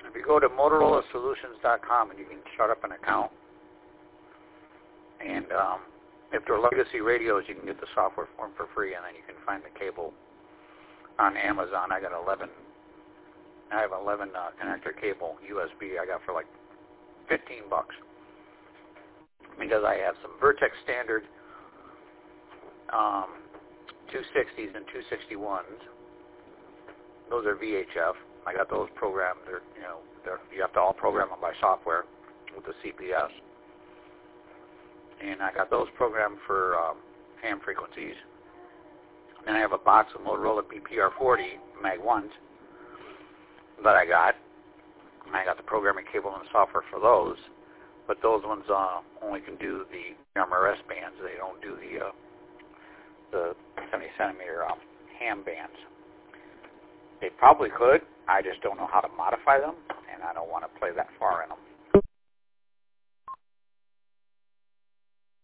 If you go to MotorolaSolutions.com and you can start up an account, and if they're legacy radios, you can get the software for them for free, and then you can find the cable on Amazon. I have 11 connector cable USB I got for like $15 because I have some Vertex standard 260s and 261s. Those are VHF. I got those programmed. You have to all program them by software with the CPS. And I got those programmed for ham frequencies. Then I have a box of Motorola BPR40 Mag 1s that I got. And I got the programming cable and the software for those. But those ones only can do the MRS bands. They don't do the 70 centimeter ham bands. They probably could. I just don't know how to modify them, and I don't want to play that far in them.